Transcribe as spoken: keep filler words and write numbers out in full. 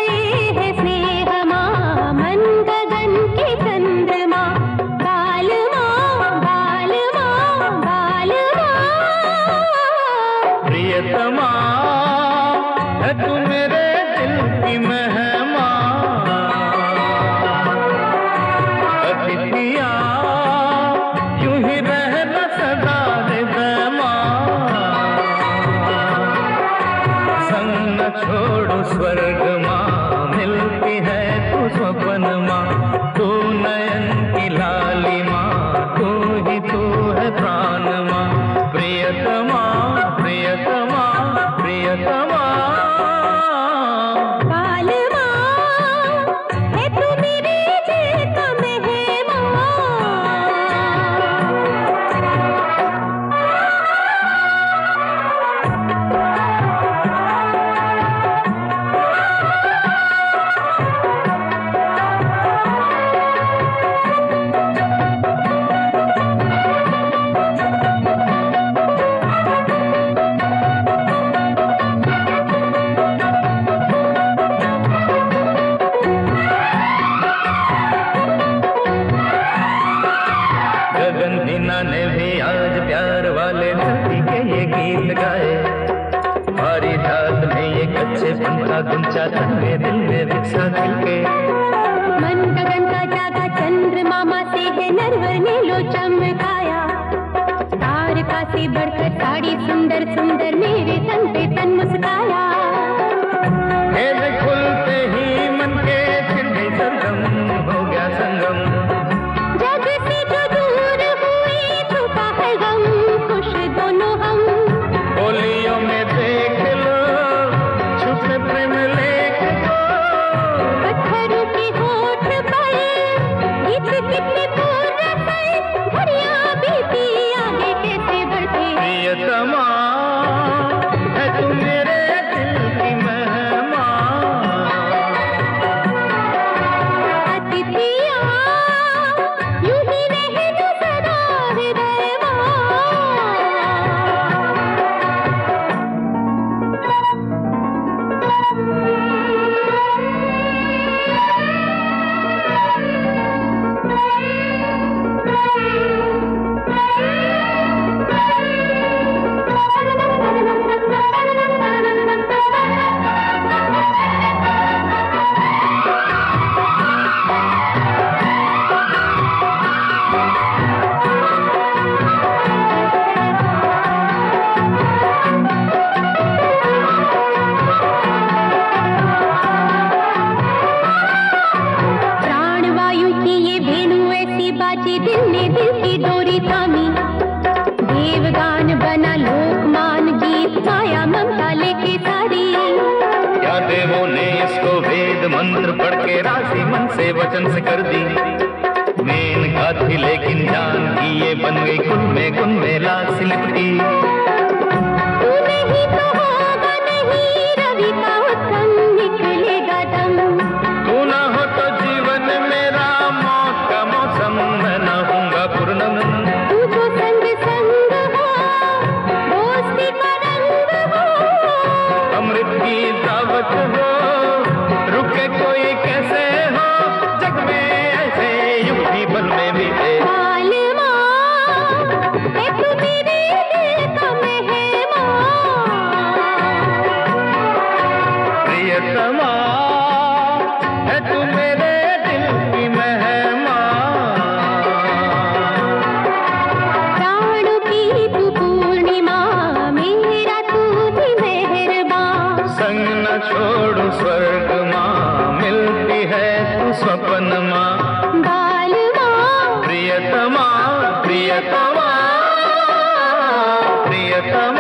है स्नेह माँ मन गगन की चंद्रमा बाल माँ बाल माँ बाल माँ प्रियतमा है तू मेरे दिल की मेहमान अतिथियाँ यूं ही रहना सदा हृदय माँ संग न छोड़ो स्वर्ग माँ मिलती है तू स्वप्न माँ तू नयन की लाली माँ तू ही तू है प्राण माँ प्रियतमा प्रियतमा प्रियतमा बाल माँ है तू मेरे दिल का मेहमान गगन हीना ने भी आज प्यार वाले धरती के ये गीत गाए हमारी जात में ये कच्चे पंखा गुंचा तन्वे दिल में विकसा दिल के मन गगन का जागा चंद्रमा माँ से है नरवर ने लो चमकाया तारका से बढ़कर साड़ी सुंदर सुंदर मेरे तन पे तन मुस्काया खेल खुलते ही मन के फिर भी सरगम हो गया संगम जग से जो दूर हुए छुपा है गम खुश दोनों हम होलियों में देख लो छुपे प्रेम लेख लो पत्थरों के होठ पर गीत कितने दूर पर घड़ियां बीती आगे कैसे बढ़ते प्रियतमा है तू मेरे दिल की मेहमान अतिथियाँ यूं ही रहना सदा हृदय प्राणवायु की ये वेणु ऐसी बाजी दिल ने दिल की डोरी थामी देवगान बना लोकमान गीत माया ममता लेके सारी क्या देवों ने इसको वेद मंत्र पढ़ के राशि मन से वचन से कर दी मेन का थी लेकिन जान की ये बन गई कुल में गुन में लाल सी लिपटी तू नहीं तो होगा नहीं रवि का उत्तम निकलेगा दम तू ना हो तो जीवन मेरा मौत का मौसम मैं ना हूँगा पूर्णम तू जो संग संग हो दोस्ती का रंग हो अमृत की दावत हो रुके कोई कैसे हो जग में ऐसे युग भी बन में भी थे बाल माँ है तू मेरे दिल का मेहमान प्रियतमा है तू मेरे दिल की मेहमान प्राणों की तू पूर्णिमा मेरा तू भी मेहरबान संग न छोड़ू स्वर्ग माँ मिलती है तू स्वप्न माँ बाल माँ प्रियतमा प्रियतमा प्रियतमा